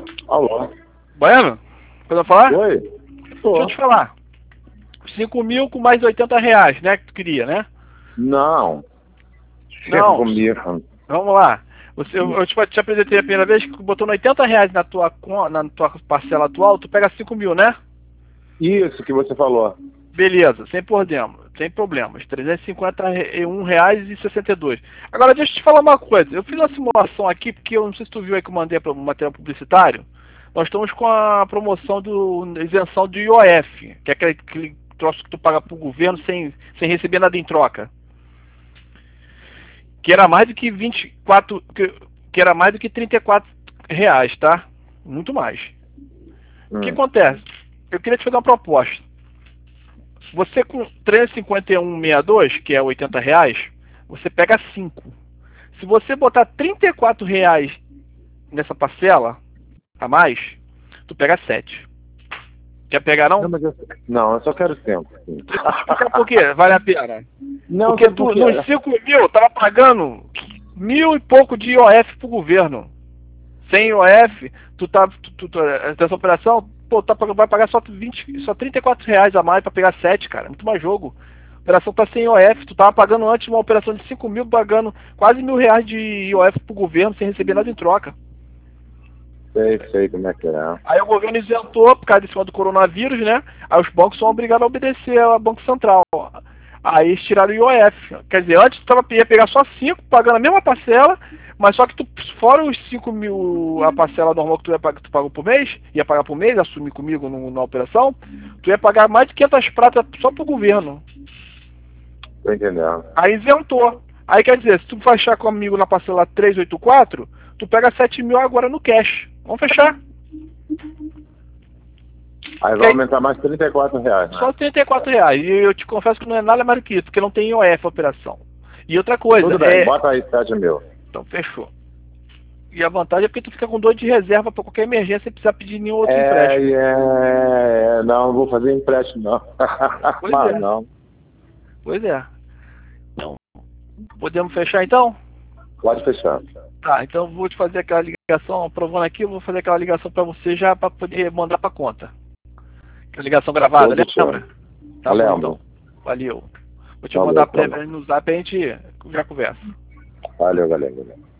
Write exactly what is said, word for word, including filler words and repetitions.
Alô? Baiano? Pode falar? Oi? Tô. Deixa eu te falar. cinco mil com mais oitenta reais, né? Que tu queria, né? Não. Não. Comigo. Vamos lá. Você, eu, eu te, te apresentei a primeira vez que botou oitenta reais na tua, na tua parcela atual, tu pega cinco mil, né? Isso que você falou. Beleza, sem problema, sem problemas. trezentos e cinquenta e um reais e sessenta e dois. Agora deixa eu te falar uma coisa. Eu fiz uma simulação aqui, porque eu não sei se tu viu aí que eu mandei para o material publicitário. Nós estamos com a promoção do isenção do I O F, que é aquele, aquele troço que tu paga pro governo sem, sem receber nada em troca. Que era mais do que vinte e quatro, que, que era mais do que trinta e quatro reais, tá? Muito mais. Hum. O que acontece? Eu queria te fazer uma proposta. Você com trezentos e cinquenta e um vírgula sessenta e dois, que é oitenta reais, você pega cinco. Se você botar trinta e quatro reais nessa parcela a mais, tu pega sete. Quer pegar não? Não, mas eu... não, eu só quero tempo. Explica por quê? Vale a pena. Não, porque tu, porque... nos cinco mil, tava pagando mil e pouco de I O F pro governo. Sem I O F, tu tá, tu, tu, tu, essa operação, pô, tá, vai pagar só, vinte, só trinta e quatro reais a mais pra pegar sete, cara. Muito mais jogo. A operação tá sem I O F, tu tava pagando antes uma operação de cinco mil, pagando quase mil reais de I O F pro governo sem receber nada em troca. Sei, sei como é que é. Aí o governo isentou por causa desse do coronavírus, né? Aí os bancos são obrigados a obedecer ao Banco Central. Aí eles tiraram o I O F. Quer dizer, antes tu tava, ia pegar só cinco, pagando a mesma parcela, mas só que tu, fora os cinco mil, a parcela normal que tu, ia, que tu pagou por mês, ia pagar por mês, assumir comigo no, na operação, tu ia pagar mais de quinhentas pratas só pro governo. Tô entendendo. Aí isentou. Aí quer dizer, se tu fechar comigo na parcela trezentos e oitenta e quatro, tu pega sete mil agora no cash. Vamos fechar. Aí vai aumentar mais trinta e quatro reais. Né? Só trinta e quatro reais. E eu te confesso que não é nada mais do que isso, porque não tem I O F a operação. E outra coisa. Tudo bem, é... bota aí sete mil. Então fechou. E a vantagem é porque tu fica com dor de reserva para qualquer emergência sem precisar pedir nenhum outro é, empréstimo. É, não, não vou fazer empréstimo não. Pois Mas é. não. Pois é. Então, podemos fechar então? Pode fechar. Tá, então vou te fazer aquela ligação, aprovando aqui, eu vou fazer aquela ligação para você já para poder mandar para conta. Aquela ligação gravada, né? Lembra? Tá bom, então. Valeu. Vou te Valeu, mandar a tá prévia no zap e a gente já conversa. Valeu, valeu, valeu.